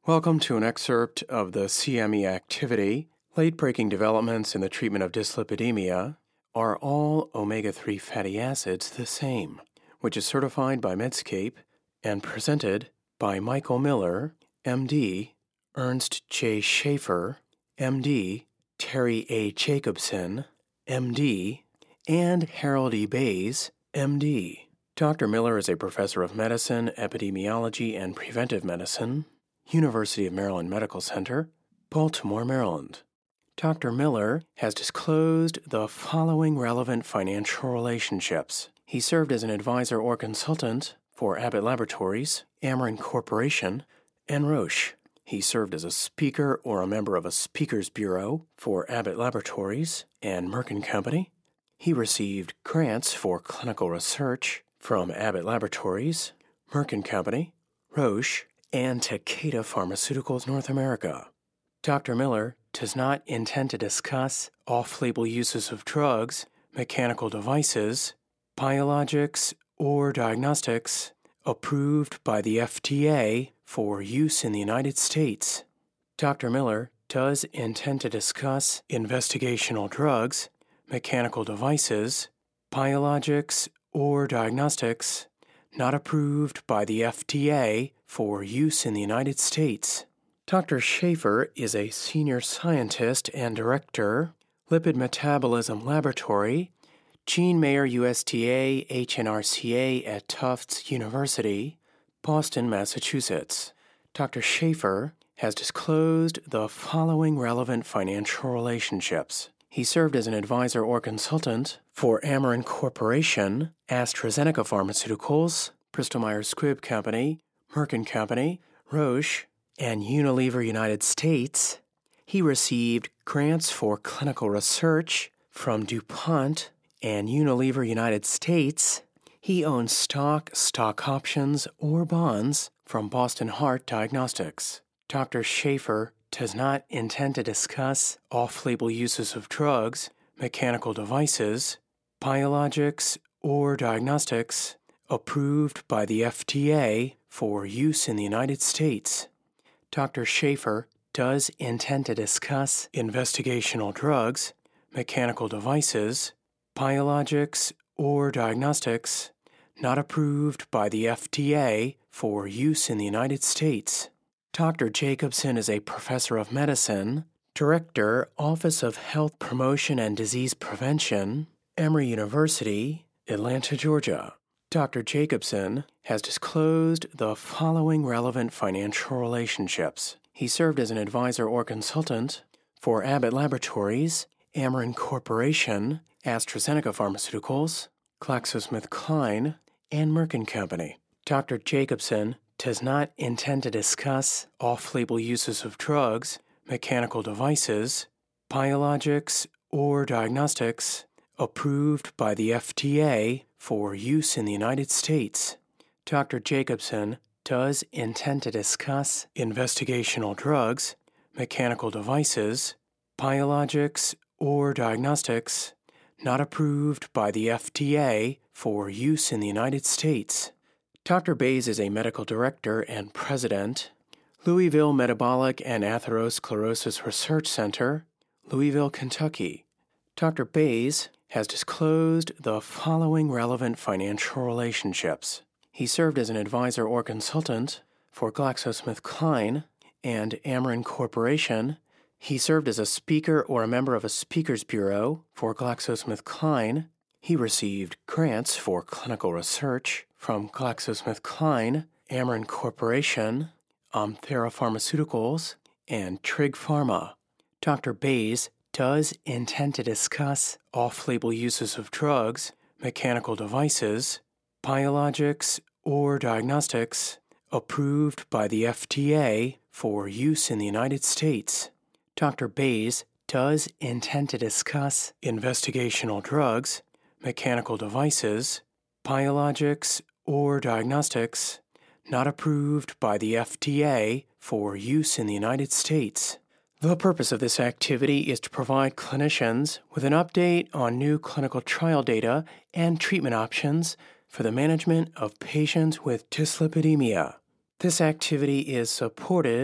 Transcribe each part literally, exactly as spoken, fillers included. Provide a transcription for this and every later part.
Welcome to an excerpt of the C M E activity. Late-breaking developments in the treatment of dyslipidemia. Are all omega three fatty acids the same? Which is certified by Medscape and presented by Michael Miller, M D, Ernst J. Schaefer, M D, Terry A. Jacobson, M D, and Harold E. Bays, M D. Doctor Miller is a professor of medicine, epidemiology, and preventive medicine, University of Maryland Medical Center, Baltimore, Maryland. Doctor Miller has disclosed the following relevant financial relationships. He served as an advisor or consultant for Abbott Laboratories, Amarin Corporation, and Roche. He served as a speaker or a member of a speakers bureau for Abbott Laboratories and Merck and Company. He received grants for clinical research from Abbott Laboratories, Merck and Company, Roche, and Takeda Pharmaceuticals North America. Doctor Miller does not intend to discuss off-label uses of drugs, mechanical devices, biologics, or diagnostics approved by the F D A for use in the United States. Doctor Miller does intend to discuss investigational drugs, mechanical devices, biologics, or diagnostics not approved by the F D A for use in the United States. Doctor Schaefer is a senior scientist and director, Lipid Metabolism Laboratory, Jean Mayer U S T A H N R C A at Tufts University, Boston, Massachusetts. Doctor Schaefer has disclosed the following relevant financial relationships. He served as an advisor or consultant for Amarin Corporation, AstraZeneca Pharmaceuticals, Bristol Myers Squibb Company, Merck and Company, Roche, and Unilever United States. He received grants for clinical research from DuPont and Unilever United States. He owns stock, stock options, or bonds from Boston Heart Diagnostics. Doctor Schaefer does not intend to discuss off-label uses of drugs, mechanical devices, biologics, or diagnostics approved by the F D A for use in the United States. Doctor Schaefer does intend to discuss investigational drugs, mechanical devices, biologics, or diagnostics not approved by the F D A for use in the United States. Doctor Jacobson is a professor of medicine, director, Office of Health Promotion and Disease Prevention, Emory University, Atlanta, Georgia. Doctor Jacobson has disclosed the following relevant financial relationships. He served as an advisor or consultant for Abbott Laboratories, Amarin Corporation, AstraZeneca Pharmaceuticals, GlaxoSmithKline, and Merck and Company. Doctor Jacobson does not intend to discuss off-label uses of drugs, mechanical devices, biologics, or diagnostics approved by the F D A for use in the United States. Doctor Jacobson does intend to discuss investigational drugs, mechanical devices, biologics, or diagnostics not approved by the F D A for use in the United States. Doctor Bays is a medical director and president, Louisville Metabolic and Atherosclerosis Research Center, Louisville, Kentucky. Doctor Bays has disclosed the following relevant financial relationships. He served as an advisor or consultant for GlaxoSmithKline and Amarin Corporation. He served as a speaker or a member of a speakers bureau for GlaxoSmithKline. He received grants for clinical research from GlaxoSmithKline, Amarin Corporation, Omthera Pharmaceuticals, and Trig Pharma. Doctor Bays does intend to discuss off-label uses of drugs, mechanical devices, biologics, or diagnostics approved by the F D A for use in the United States. Doctor Bays does intend to discuss investigational drugs, mechanical devices, biologics, or diagnostics not approved by the F D A for use in the United States. The purpose of this activity is to provide clinicians with an update on new clinical trial data and treatment options for the management of patients with dyslipidemia. This activity is supported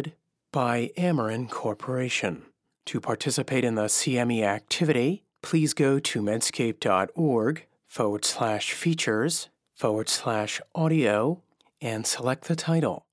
by Amarin Corporation. To participate in the C M E activity, please go to medscape.org forward slash features forward slash audio and select the title.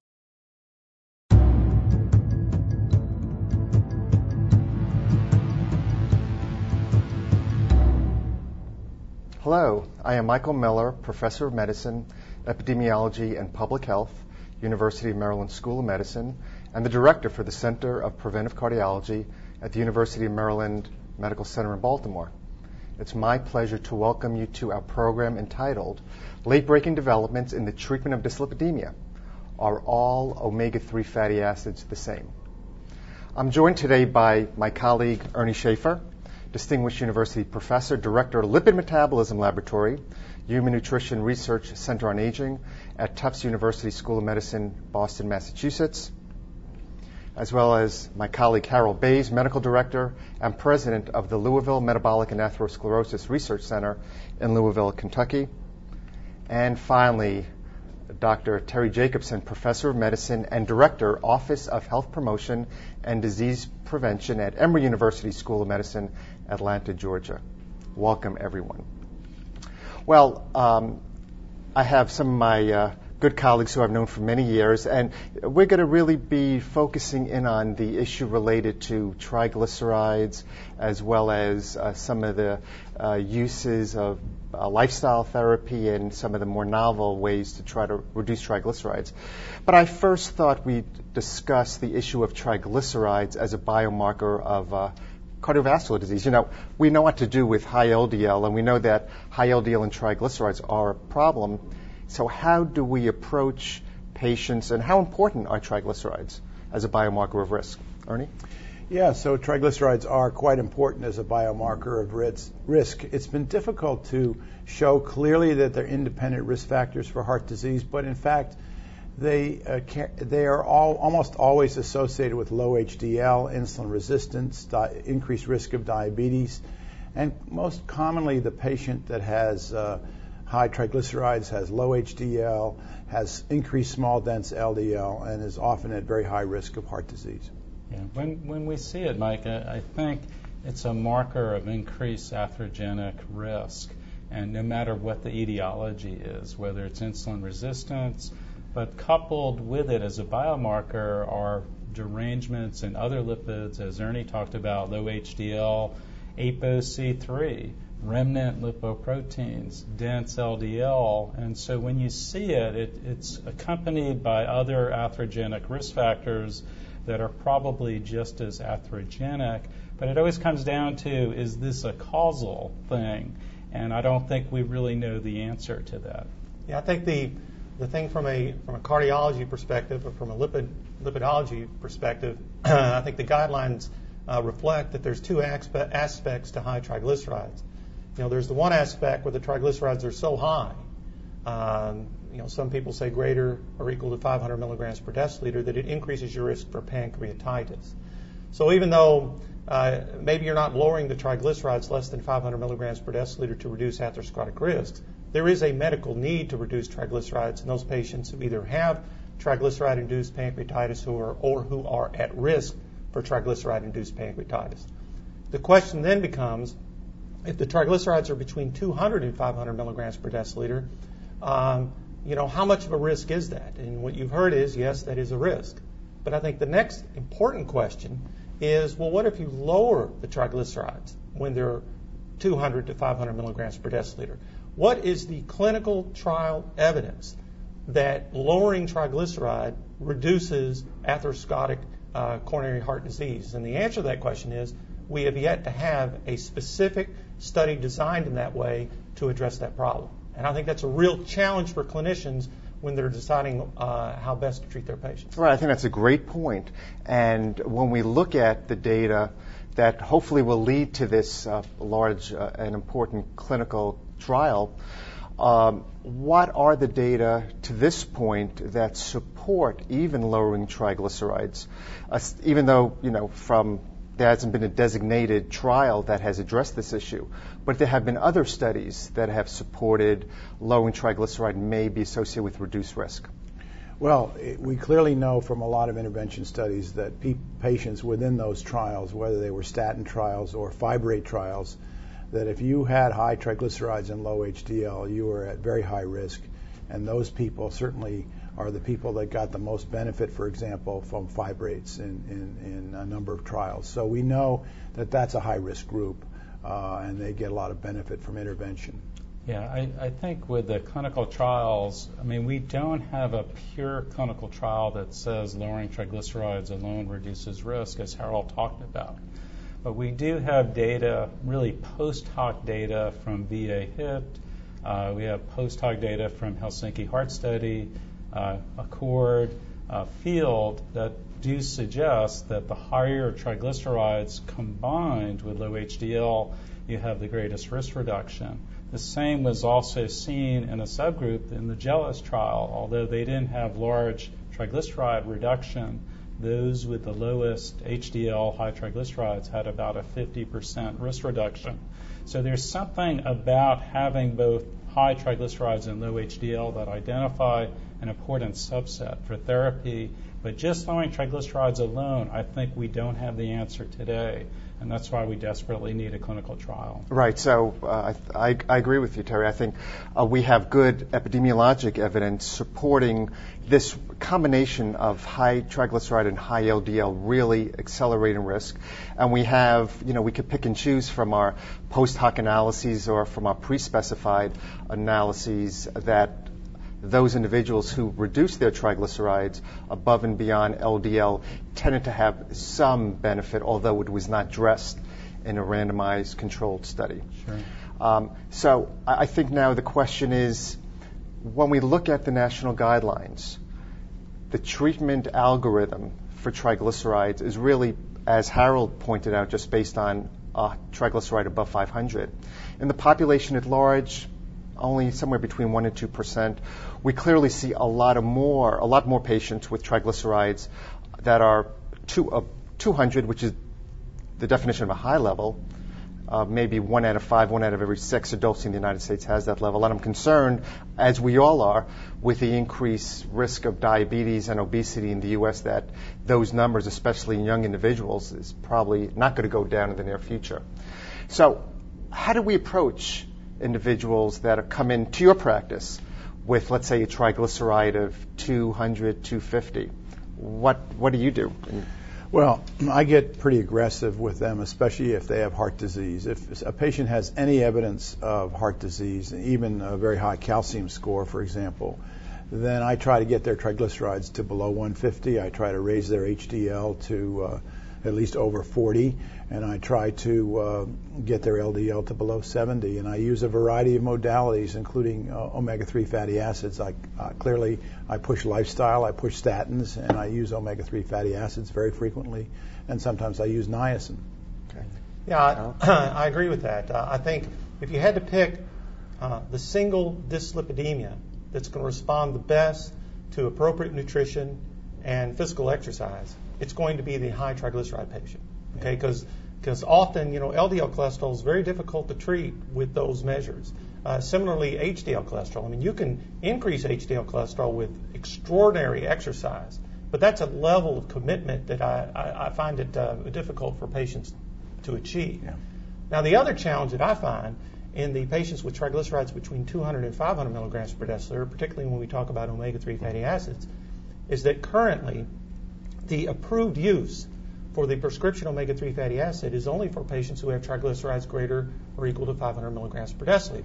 Hello, I am Michael Miller, Professor of Medicine, Epidemiology and Public Health, University of Maryland School of Medicine, and the Director for the Center of Preventive Cardiology at the University of Maryland Medical Center in Baltimore. It's my pleasure to welcome you to our program entitled Late-Breaking Developments in the Treatment of Dyslipidemia. Are all omega three fatty acids the same? I'm joined today by my colleague Ernie Schaefer, Distinguished University Professor, Director of Lipid Metabolism Laboratory, Human Nutrition Research Center on Aging at Tufts University School of Medicine, Boston, Massachusetts, as well as my colleague Harold Bays, Medical Director and President of the Louisville Metabolic and Atherosclerosis Research Center in Louisville, Kentucky. And finally, Doctor Terry Jacobson, Professor of Medicine and Director, Office of Health Promotion and Disease Prevention at Emory University School of Medicine, Atlanta, Georgia. Welcome, everyone. Well, um, I have some of my uh, good colleagues who I've known for many years, and we're going to really be focusing in on the issue related to triglycerides, as well as uh, some of the uh, uses of uh, lifestyle therapy and some of the more novel ways to try to reduce triglycerides. But I first thought we'd discuss the issue of triglycerides as a biomarker of uh, cardiovascular disease. You know, we know what to do with high L D L, and we know that high L D L and triglycerides are a problem. So how do we approach patients, and how important are triglycerides as a biomarker of risk? Ernie? Yeah, so triglycerides are quite important as a biomarker of risk. It's been difficult to show clearly that they're independent risk factors for heart disease, but in fact, they uh, can, they are all almost always associated with low H D L, insulin resistance, di- increased risk of diabetes, and most commonly the patient that has uh, high triglycerides has low H D L, has increased small dense L D L, and is often at very high risk of heart disease. Yeah, when when we see it, Mike, I, I think it's a marker of increased atherogenic risk, and no matter what the etiology is, whether it's insulin resistance, but coupled with it as a biomarker are derangements in other lipids, as Ernie talked about, low H D L, A P O C three, remnant lipoproteins, dense L D L, and so when you see it, it, it's accompanied by other atherogenic risk factors that are probably just as atherogenic, but it always comes down to, is this a causal thing? And I don't think we really know the answer to that. Yeah, I think the the thing from a from a cardiology perspective or from a lipid lipidology perspective, I think the guidelines uh, reflect that there's two aspe- aspects to high triglycerides. You know, there's the one aspect where the triglycerides are so high, um, you know, some people say greater or equal to five hundred milligrams per deciliter, that it increases your risk for pancreatitis. So even though uh, maybe you're not lowering the triglycerides less than five hundred milligrams per deciliter to reduce atherosclerotic risks, there is a medical need to reduce triglycerides in those patients who either have triglyceride-induced pancreatitis who are, or who are at risk for triglyceride-induced pancreatitis. The question then becomes, if the triglycerides are between two hundred and five hundred milligrams per deciliter, um, you know, how much of a risk is that? And what you've heard is, yes, that is a risk. But I think the next important question is, well, what if you lower the triglycerides when they're two hundred to five hundred milligrams per deciliter? What is the clinical trial evidence that lowering triglyceride reduces atherosclerotic uh, coronary heart disease? And the answer to that question is, we have yet to have a specific study designed in that way to address that problem. And I think that's a real challenge for clinicians when they're deciding uh, how best to treat their patients. Right, I think that's a great point. And when we look at the data that hopefully will lead to this uh, large uh, and important clinical trial, um, what are the data to this point that support even lowering triglycerides? Uh, even though, you know, from there hasn't been a designated trial that has addressed this issue, but there have been other studies that have supported lowering triglyceride may be associated with reduced risk. Well, it, we clearly know from a lot of intervention studies that pe- patients within those trials, whether they were statin trials or fibrate trials, that if you had high triglycerides and low H D L, you were at very high risk. And those people certainly are the people that got the most benefit, for example, from fibrates in, in, in a number of trials. So we know that that's a high-risk group, uh, and they get a lot of benefit from intervention. Yeah, I, I think with the clinical trials, I mean, we don't have a pure clinical trial that says lowering triglycerides alone reduces risk, as Harold talked about. But we do have data, really post hoc data from V A H I T. Uh, we have post hoc data from Helsinki Heart Study, uh, Accord, uh, Field that do suggest that the higher triglycerides combined with low H D L, you have the greatest risk reduction. The same was also seen in a subgroup in the JELIS trial. Although they didn't have large triglyceride reduction, those with the lowest H D L, high triglycerides, had about a fifty percent risk reduction. So there's something about having both high triglycerides and low H D L that identify an important subset for therapy. But just lowering triglycerides alone, I think we don't have the answer today. And that's why we desperately need a clinical trial. Right. So uh, I, I agree with you, Terry. I think uh, we have good epidemiologic evidence supporting this combination of high triglyceride and high L D L really accelerating risk. And we have, you know, we could pick and choose from our post hoc analyses or from our pre-specified analyses that those individuals who reduced their triglycerides above and beyond L D L tended to have some benefit, although it was not dressed in a randomized controlled study. Sure. Um, so I think now the question is, when we look at the national guidelines, the treatment algorithm for triglycerides is really, as Harold pointed out, just based on a triglyceride above five hundred. In the population at large, only somewhere between one and two percent. We clearly see a lot of more, a lot more patients with triglycerides that are two, uh, two hundred, which is the definition of a high level. Uh, maybe one out of five, one out of every six adults in the United States has that level. And I'm concerned, as we all are, with the increased risk of diabetes and obesity in the U S, that those numbers, especially in young individuals, is probably not going to go down in the near future. So how do we approach individuals that have come into your practice with, let's say, a triglyceride of two hundred, two fifty? What what do you do? Well, I get pretty aggressive with them, especially if they have heart disease. If a patient has any evidence of heart disease, even a very high calcium score, for example, then I try to get their triglycerides to below one fifty. I try to raise their H D L to uh, at least over forty, and I try to uh, get their L D L to below seventy. And I use a variety of modalities, including uh, omega three fatty acids. I, uh, clearly, I push lifestyle, I push statins, and I use omega three fatty acids very frequently, and sometimes I use niacin. Okay. Yeah, I, I agree with that. Uh, I think if you had to pick uh, the single dyslipidemia that's going to respond the best to appropriate nutrition and physical exercise, it's going to be the high triglyceride patient, okay? Because because often, you know, L D L cholesterol is very difficult to treat with those measures. Uh, similarly, H D L cholesterol. I mean, you can increase H D L cholesterol with extraordinary exercise, but that's a level of commitment that I, I, I find it uh, difficult for patients to achieve. Yeah. Now, the other challenge that I find in the patients with triglycerides between two hundred and five hundred milligrams per deciliter, particularly when we talk about omega three fatty acids, is that currently the approved use for the prescription omega three fatty acid is only for patients who have triglycerides greater or equal to five hundred milligrams per deciliter.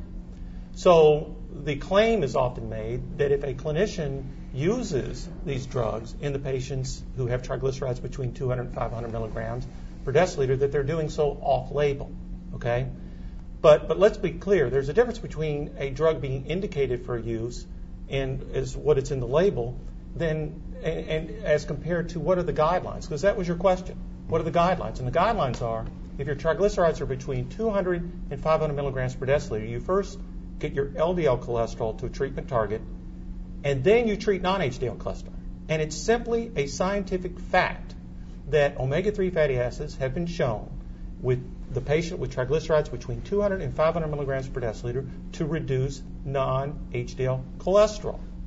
So the claim is often made that if a clinician uses these drugs in the patients who have triglycerides between two hundred and five hundred milligrams per deciliter, that they're doing so off-label, okay? But but let's be clear, there's a difference between a drug being indicated for use and is what it's in the label, then and, and as compared to what are the guidelines? Because that was your question. What are the guidelines? And the guidelines are, if your triglycerides are between two hundred and five hundred milligrams per deciliter, you first get your L D L cholesterol to a treatment target, and then you treat non-H D L cholesterol. And it's simply a scientific fact that omega three fatty acids have been shown with the patient with triglycerides between two hundred and five hundred milligrams per deciliter to reduce non-H D L cholesterol.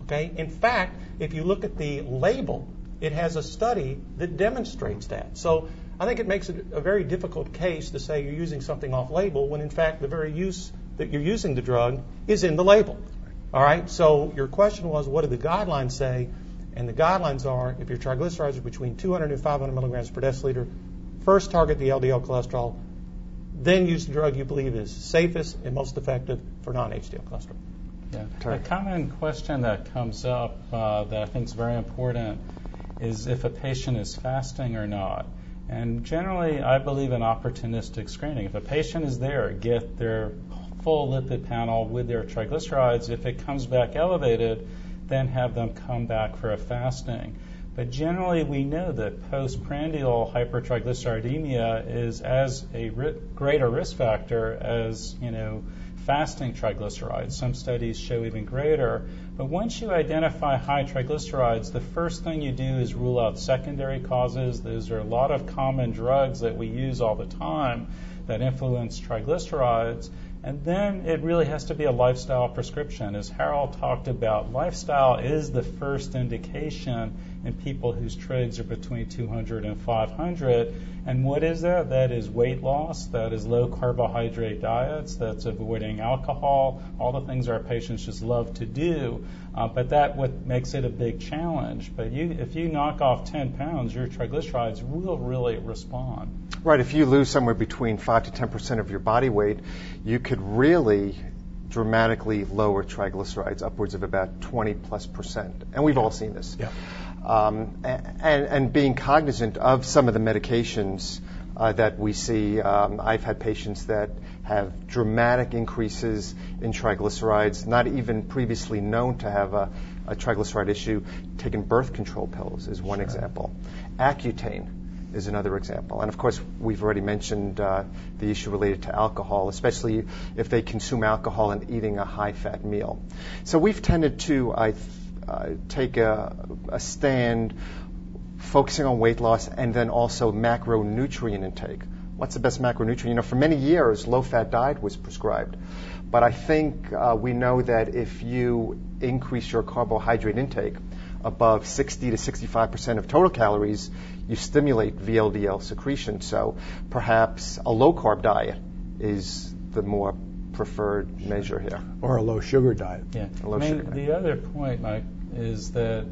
Okay? In fact, if you look at the label, it has a study that demonstrates that. So I think it makes it a very difficult case to say you're using something off-label when, in fact, the very use that you're using the drug is in the label. All right? So your question was, what do the guidelines say? And the guidelines are, if your triglycerides are between two hundred and five hundred milligrams per deciliter, first target the L D L cholesterol, then use the drug you believe is safest and most effective for non-H D L cholesterol. Yeah. A common question that comes up uh, that I think is very important is if a patient is fasting or not. And generally, I believe in opportunistic screening. If a patient is there, get their full lipid panel with their triglycerides. If it comes back elevated, then have them come back for a fasting. But generally, we know that postprandial hypertriglyceridemia is as a ri- greater risk factor as, you know, fasting triglycerides. Some studies show even greater. But once you identify high triglycerides, the first thing you do is rule out secondary causes. Those are a lot of common drugs that we use all the time that influence triglycerides. And then it really has to be a lifestyle prescription. As Harold talked about, lifestyle is the first indication in people whose trigs are between two hundred and five hundred. And what is that? That is weight loss. That is low carbohydrate diets. That's avoiding alcohol. All the things our patients just love to do. Uh, but that what makes it a big challenge. But you, if you knock off ten pounds, your triglycerides will really respond. Right. If you lose somewhere between five to ten percent of your body weight, you could really dramatically lower triglycerides, upwards of about twenty plus percent. And we've all seen this. Yeah. Um, and, and being cognizant of some of the medications uh, that we see. Um, I've had patients that have dramatic increases in triglycerides, not even previously known to have a, a triglyceride issue. Taking birth control pills is one Sure. example. Accutane is another example. And of course, we've already mentioned uh, the issue related to alcohol, especially if they consume alcohol and eating a high-fat meal. So we've tended to, I th- uh, take a, a stand focusing on weight loss and then also macronutrient intake. What's the best macronutrient? You know, for many years, low-fat diet was prescribed. But I think uh, we know that if you increase your carbohydrate intake above sixty to sixty-five percent of total calories, you stimulate V L D L secretion. So perhaps a low-carb diet is the more preferred measure here. Or a low-sugar diet. Yeah. A low I mean, sugar the other point, Mike, is that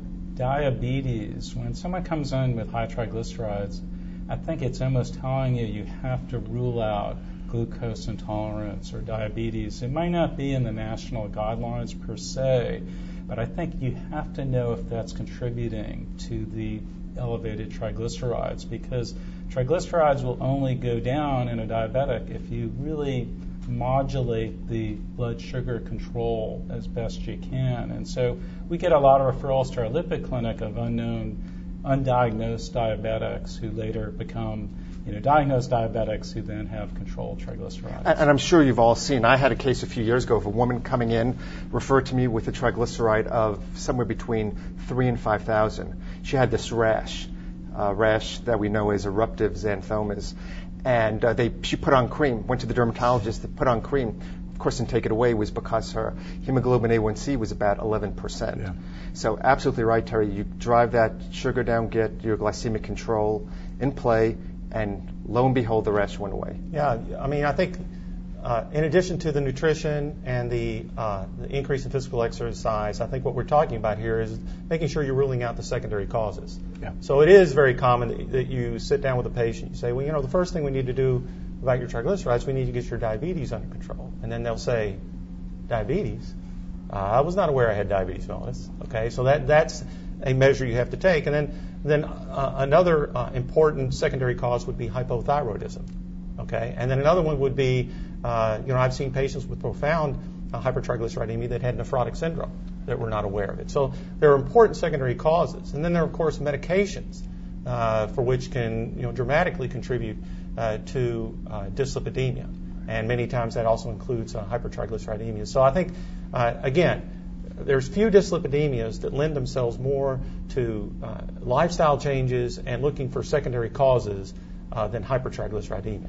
diabetes, when someone comes in with high triglycerides, I think it's almost telling you you have to rule out glucose intolerance or diabetes. It might not be in the national guidelines per se, but I think you have to know if that's contributing to the elevated triglycerides, because triglycerides will only go down in a diabetic if you really modulate the blood sugar control as best you can. And so we get a lot of referrals to our lipid clinic of unknown, undiagnosed diabetics who later become, you know, diagnosed diabetics who then have controlled triglycerides. And, and I'm sure you've all seen, I had a case a few years ago of a woman coming in, referred to me with a triglyceride of somewhere between three and five thousand. She had this rash, uh, rash that we know as eruptive xanthomas. And uh, they, she put on cream, went to the dermatologist to put on cream. Of course, and take it away was because her hemoglobin A one C was about eleven percent. Yeah. So absolutely right, Terry. You drive that sugar down, get your glycemic control in play, and lo and behold, the rash went away. Yeah, I mean, I think uh, in addition to the nutrition and the, uh, the increase in physical exercise, I think what we're talking about here is making sure you're ruling out the secondary causes. Yeah. So it is very common that, that you sit down with a patient, you say, well, you know, the first thing we need to do about your triglycerides, we need to get your diabetes under control. And then they'll say, diabetes? Uh, I was not aware I had diabetes mellitus. Okay, so that that's a measure you have to take. And then then uh, another uh, important secondary cause would be hypothyroidism. Okay, and then another one would be, uh, you know, I've seen patients with profound uh, hypertriglyceridemia that had nephrotic syndrome that were not aware of it. So there are important secondary causes. And then there are, of course, medications uh, for which can, you know, dramatically contribute uh, to uh, dyslipidemia. And many times that also includes uh, hypertriglyceridemia. So I think, uh, again, there's few dyslipidemias that lend themselves more to uh, lifestyle changes and looking for secondary causes uh, than hypertriglyceridemia.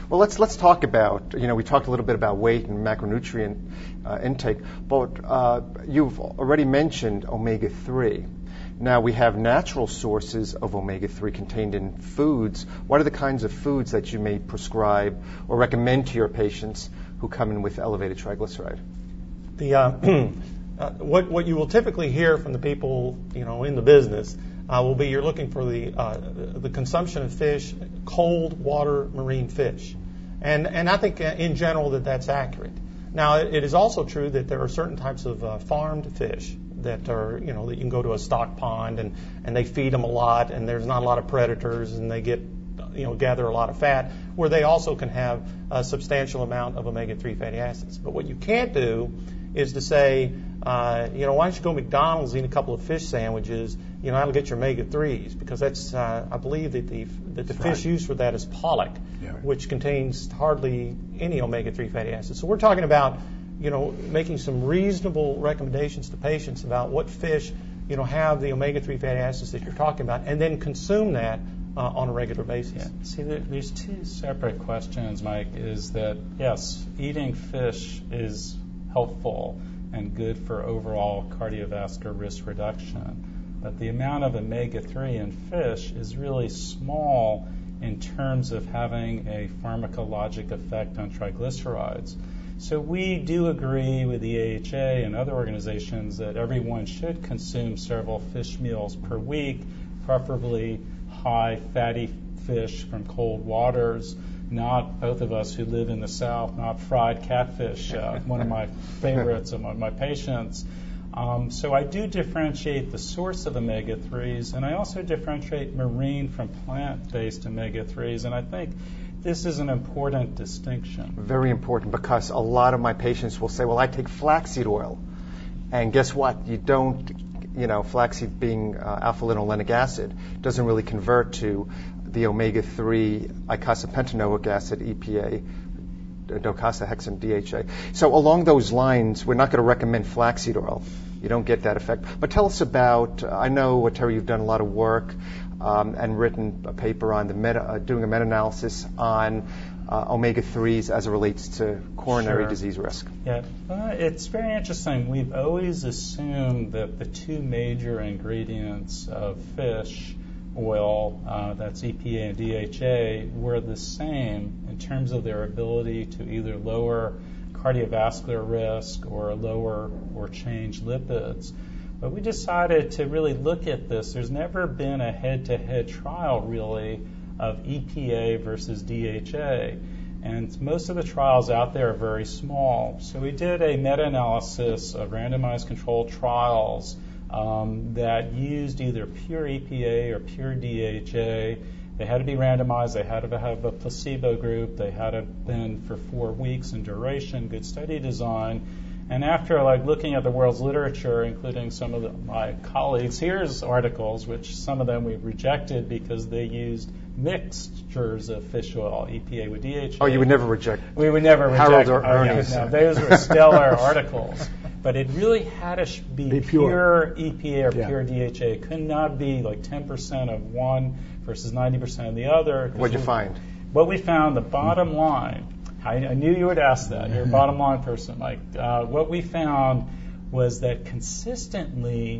Well, let's let's talk about, you know, we talked a little bit about weight and macronutrient uh, intake, but uh, you've already mentioned omega three. Now, we have natural sources of omega three contained in foods. What are the kinds of foods that you may prescribe or recommend to your patients who come in with elevated triglyceride? The, uh, uh, what, what you will typically hear from the people, you know, in the business uh, will be you're looking for the, uh, the consumption of fish, cold water marine fish. And, and I think uh, in general that that's accurate. Now, it, it is also true that there are certain types of uh, farmed fish that are, you know, that you can go to a stock pond and, and they feed them a lot and there's not a lot of predators and they get, you know, gather a lot of fat, where they also can have a substantial amount of omega three fatty acids. But what you can't do is to say, uh, you know, why don't you go to McDonald's and eat a couple of fish sandwiches, you know, that'll get your omega threes, because that's, uh, I believe that the, that the fish right. used for that is pollock, Yeah. which contains hardly any omega three fatty acids. So we're talking about, you know, making some reasonable recommendations to patients about what fish, you know, have the omega three fatty acids that you're talking about, and then consume that uh, on a regular basis. Yeah. See, there, there's two separate questions, Mike. Is that, yes, eating fish is helpful and good for overall cardiovascular risk reduction, but the amount of omega three in fish is really small in terms of having a pharmacologic effect on triglycerides. So we do agree with the A H A and other organizations that everyone should consume several fish meals per week, preferably high fatty fish from cold waters, not both of us who live in the South, not fried catfish, uh, one of my favorites among my patients. Um, so I do differentiate the source of omega threes, and I also differentiate marine from plant-based omega threes, and I think this is an important distinction. Very important, because a lot of my patients will say, well, I take flaxseed oil. And guess what? You don't, you know, flaxseed being uh, alpha-linolenic acid doesn't really convert to the omega three eicosapentaenoic acid, E P A, docosahexaene, D H A. So along those lines, we're not going to recommend flaxseed oil. You don't get that effect. But tell us about, uh, I know, uh, Terry, you've done a lot of work um, and written a paper on the meta, uh, doing a meta-analysis on uh, omega threes as it relates to coronary Sure. disease risk. Yeah, uh, it's very interesting. We've always assumed that the two major ingredients of fish oil, uh, that's E P A and D H A, were the same in terms of their ability to either lower cardiovascular risk or lower or change lipids. But we decided to really look at this. There's never been a head-to-head trial, really, of E P A versus D H A. And most of the trials out there are very small. So we did a meta-analysis of randomized controlled trials um, that used either pure E P A or pure D H A. They had to be randomized. They had to have a placebo group. They had to have been for four weeks in duration, good study design. And after like looking at the world's literature, including some of the, my colleagues, here's articles, which some of them we rejected because they used mixtures of fish oil, E P A with D H A. Oh, you would never reject We would never reject. Harold or oh, yeah, Ernest. no, those were stellar articles. But it really had to sh- be, Be pure. pure E P A or Yeah. pure D H A. It could not be like ten percent of one versus ninety percent of the other. What'd you find? What we found, the bottom line, I, I knew you would ask that. You're a bottom line person, Mike. Uh, what we found was that consistently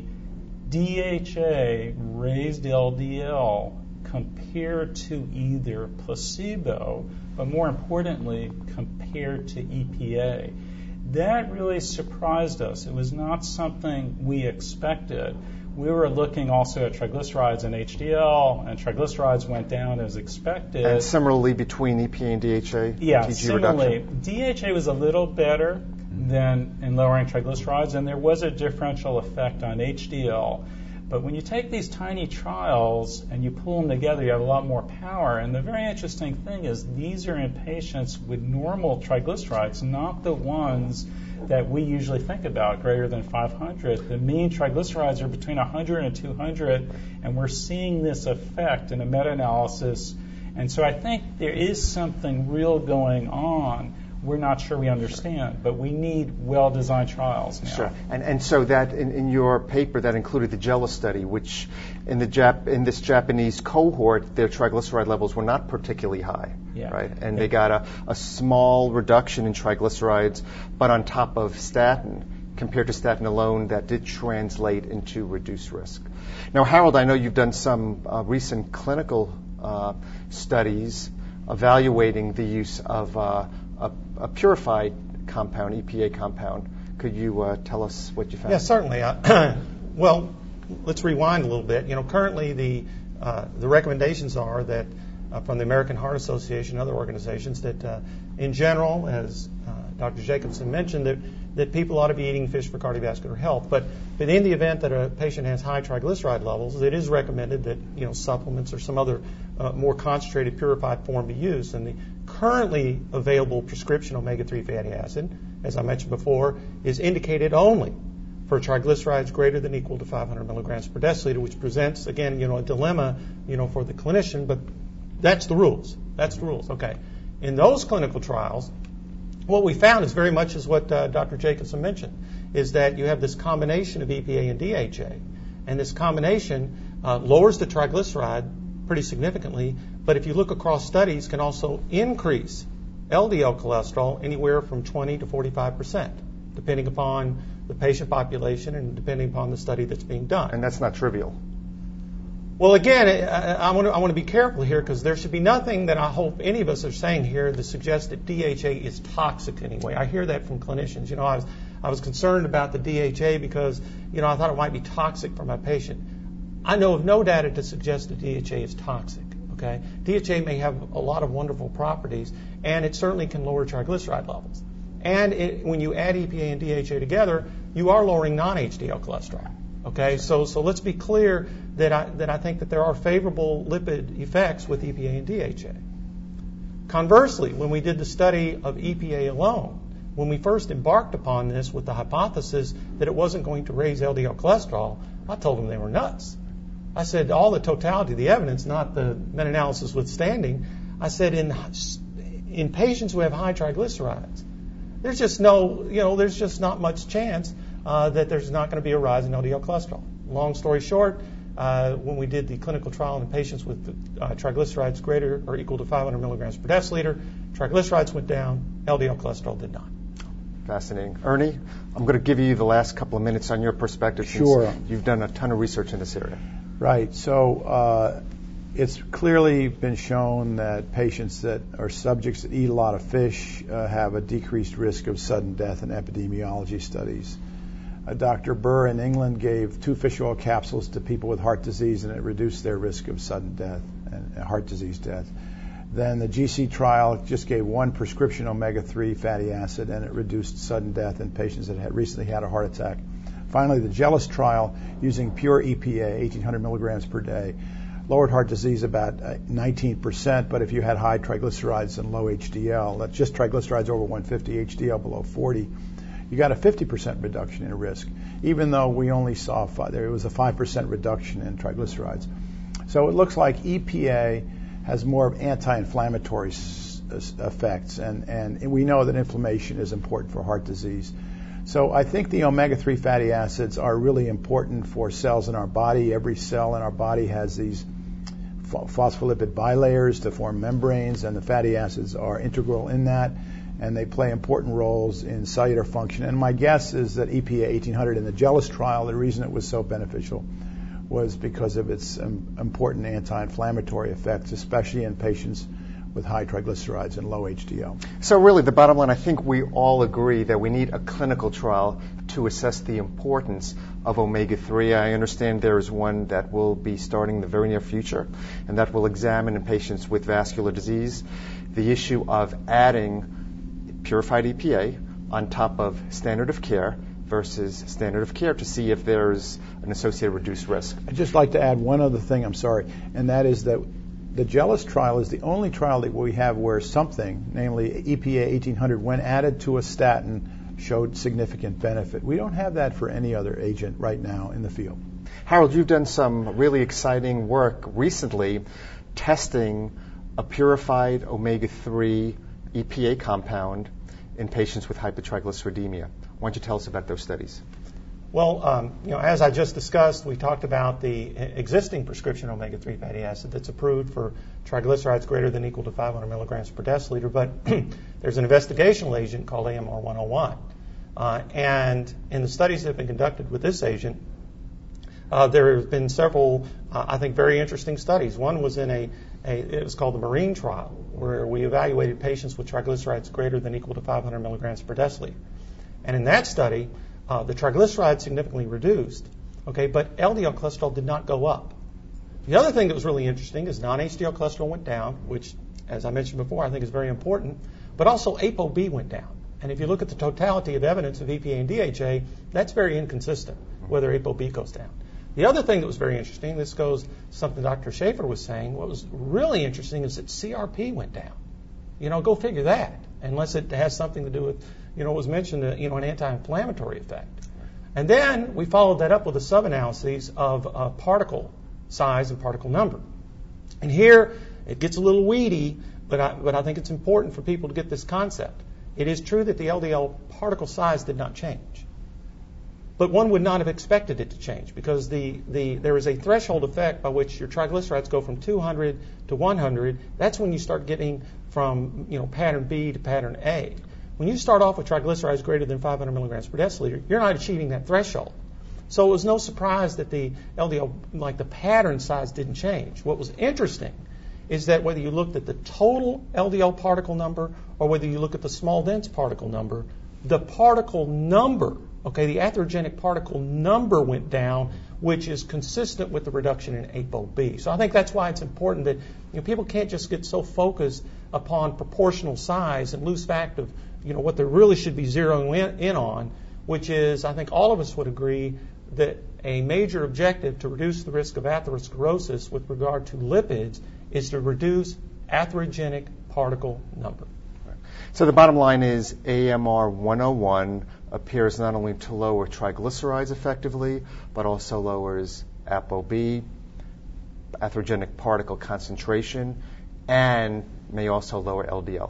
D H A raised L D L compared to either placebo, but more importantly, compared to E P A. That really surprised us. It was not something we expected. We were looking also at triglycerides and H D L, and triglycerides went down as expected. And similarly between E P A and D H A? Yeah, T G similarly. reduction? D H A was a little better than in lowering triglycerides, and there was a differential effect on H D L. But when you take these tiny trials and you pull them together, you have a lot more power. And the very interesting thing is these are in patients with normal triglycerides, not the ones that we usually think about, greater than five hundred. The mean triglycerides are between one hundred and two hundred, and we're seeing this effect in a meta-analysis. And so I think there is something real going on we're not sure we understand, but we need well-designed trials now. Sure. And and so that in, in your paper that included the JELA study, which in the Jap in this Japanese cohort, their triglyceride levels were not particularly high, Yeah. right? And they got a, a small reduction in triglycerides, but on top of statin, compared to statin alone, that did translate into reduced risk. Now, Harold, I know you've done some uh, recent clinical uh, studies evaluating the use of uh, a, a purified compound, E P A compound. Could you uh, tell us what you found? Yeah, certainly. Uh, well, let's rewind a little bit. You know, currently the uh, the recommendations are that uh, from the American Heart Association and other organizations that, uh, in general, as uh, Doctor Jacobson mentioned, that that people ought to be eating fish for cardiovascular health. But, but in the event that a patient has high triglyceride levels, it is recommended that, you know, supplements or some other uh, more concentrated, purified form be used. And the currently available prescription omega three fatty acid, as I mentioned before, is indicated only for triglycerides greater than or equal to five hundred milligrams per deciliter, which presents, again, you know, a dilemma, you know, for the clinician, but that's the rules. That's the rules. Okay. In those clinical trials, what we found is very much as what uh, Doctor Jacobson mentioned, is that you have this combination of E P A and D H A, and this combination uh, lowers the triglyceride pretty significantly, but if you look across studies, can also increase L D L cholesterol anywhere from twenty to forty-five percent, depending upon the patient population and depending upon the study that's being done. And that's not trivial. Well, again, I, I, want to, I want to be careful here because there should be nothing that I hope any of us are saying here that suggests that D H A is toxic anyway. I hear that from clinicians. You know, I was I was concerned about the D H A because, you know, I thought it might be toxic for my patient. I know of no data to suggest that D H A is toxic. Okay, D H A may have a lot of wonderful properties, and it certainly can lower triglyceride levels. And it, when you add E P A and D H A together, you are lowering non-H D L cholesterol. Okay, so so let's be clear that I that I think that there are favorable lipid effects with E P A and D H A. Conversely, when we did the study of E P A alone, when we first embarked upon this with the hypothesis that it wasn't going to raise L D L cholesterol, I told them they were nuts. I said all the totality of the evidence, not the meta-analysis withstanding. I said in in patients who have high triglycerides, there's just no you know there's just not much chance Uh, that there's not going to be a rise in L D L cholesterol. Long story short, uh, when we did the clinical trial in patients with uh, triglycerides greater or equal to five hundred milligrams per deciliter, triglycerides went down, L D L cholesterol did not. Fascinating. Ernie, I'm going to give you the last couple of minutes on your perspective. Sure. Since you've done a ton of research in this area. Right. So uh, it's clearly been shown that patients that are subjects that eat a lot of fish uh, have a decreased risk of sudden death in epidemiology studies. Uh, Doctor Burr in England gave two fish oil capsules to people with heart disease, and it reduced their risk of sudden death and heart disease death. Then the G C trial just gave one prescription omega three fatty acid, and it reduced sudden death in patients that had recently had a heart attack. Finally, the JELIS trial using pure E P A, eighteen hundred milligrams per day, lowered heart disease about nineteen percent, but if you had high triglycerides and low H D L, that's just triglycerides over one fifty, H D L below forty, you got a fifty percent reduction in risk, even though we only saw five, there was a five percent reduction in triglycerides. So it looks like E P A has more of anti-inflammatory s- effects, and, and we know that inflammation is important for heart disease. So I think the omega three fatty acids are really important for cells in our body. Every cell in our body has these phospholipid bilayers to form membranes, and the fatty acids are integral in that, and they play important roles in cellular function. And my guess is that E P A eighteen hundred in the JELIS trial, the reason it was so beneficial was because of its um, important anti-inflammatory effects, especially in patients with high triglycerides and low H D L. So really, the bottom line, I think we all agree that we need a clinical trial to assess the importance of omega three. I understand there is one that will be starting in the very near future, and that will examine in patients with vascular disease the issue of adding purified E P A on top of standard of care versus standard of care to see if there's an associated reduced risk. I'd just like to add one other thing, I'm sorry, and that is that the JELIS trial is the only trial that we have where something, namely E P A eighteen hundred, when added to a statin, showed significant benefit. We don't have that for any other agent right now in the field. Harold, you've done some really exciting work recently testing a purified omega three E P A compound in patients with hypertriglyceridemia. Why don't you tell us about those studies? Well, um, you know, as I just discussed, we talked about the existing prescription omega three fatty acid that's approved for triglycerides greater than or equal to five hundred milligrams per deciliter, but there's an investigational agent called A M R one oh one. Uh, and in the studies that have been conducted with this agent, uh, there have been several, uh, I think, very interesting studies. One was in a, a, it was called the Marine trial, where we evaluated patients with triglycerides greater than or equal to five hundred milligrams per deciliter. And in that study, uh, the triglycerides significantly reduced, okay, but L D L cholesterol did not go up. The other thing that was really interesting is non-H D L cholesterol went down, which, as I mentioned before, I think is very important, but also ApoB went down. And if you look at the totality of evidence of E P A and D H A, that's very inconsistent, whether ApoB goes down. The other thing that was very interesting, this goes to something Doctor Schaefer was saying, what was really interesting is that C R P went down. You know, go figure that, unless it has something to do with, you know, it was mentioned, uh, you know, an anti-inflammatory effect. And then we followed that up with a sub-analysis of uh, particle size and particle number. And here it gets a little weedy, but I, but I think it's important for people to get this concept. It is true that the L D L particle size did not change. But one would not have expected it to change because the, the, there is a threshold effect by which your triglycerides go from two hundred to one hundred. That's when you start getting from, you know, pattern B to pattern A. When you start off with triglycerides greater than five hundred milligrams per deciliter, you're not achieving that threshold. So it was no surprise that the L D L, like the pattern size, didn't change. What was interesting is that whether you looked at the total L D L particle number or whether you look at the small dense particle number, the particle number, okay, the atherogenic particle number went down, which is consistent with the reduction in ApoB. So I think that's why it's important that, you know, people can't just get so focused upon proportional size and lose fact of, you know, what they really should be zeroing in, in on, which is, I think all of us would agree that a major objective to reduce the risk of atherosclerosis with regard to lipids is to reduce atherogenic particle number. So the bottom line is A M R one oh one appears not only to lower triglycerides effectively, but also lowers ApoB, atherogenic particle concentration, and may also lower L D L.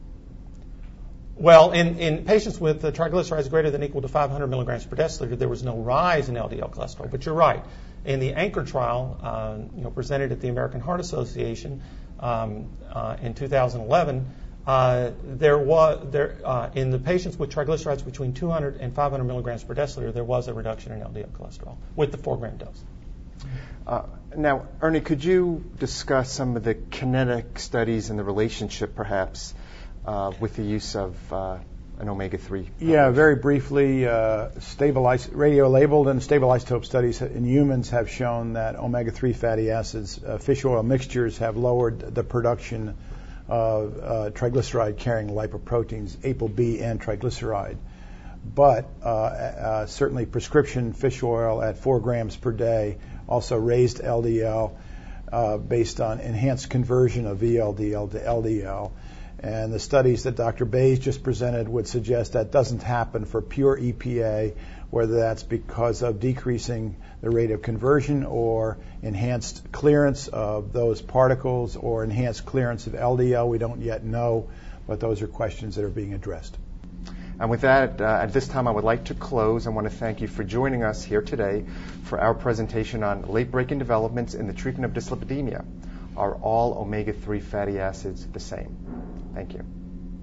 Well, in, in patients with uh, triglycerides greater than or equal to five hundred milligrams per deciliter, there was no rise in L D L cholesterol. But you're right. In the ANCHOR trial, uh, you know, presented at the American Heart Association um, uh, in two thousand eleven, uh, there was there uh, in the patients with triglycerides between two hundred and five hundred milligrams per deciliter, there was a reduction in L D L cholesterol with the four gram dose. Uh, now, Ernie, could you discuss some of the kinetic studies and the relationship, perhaps, uh, with the use of uh, an omega three? Yeah, very briefly, uh, stabilized, radio-labeled and stable isotope studies in humans have shown that omega three fatty acids, uh, fish oil mixtures, have lowered the production of uh, triglyceride-carrying lipoproteins, ApoB and triglyceride. But uh, uh, certainly prescription fish oil at four grams per day also raised L D L uh, based on enhanced conversion of V L D L to L D L. And the studies that Doctor Bays just presented would suggest that doesn't happen for pure E P A, whether that's because of decreasing the rate of conversion or enhanced clearance of those particles or enhanced clearance of L D L. We don't yet know, but those are questions that are being addressed. And with that, uh, at this time, I would like to close. I want to thank you for joining us here today for our presentation on late-breaking developments in the treatment of dyslipidemia. Are all omega three fatty acids the same? Thank you.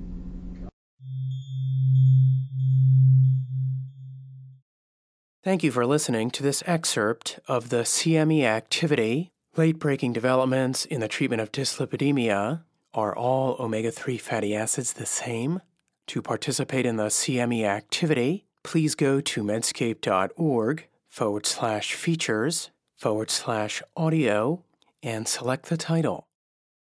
Thank you for listening to this excerpt of the C M E activity, late-breaking developments in the treatment of dyslipidemia. Are all omega three fatty acids the same? To participate in the C M E activity, please go to medscape.org forward slash features forward slash audio and select the title.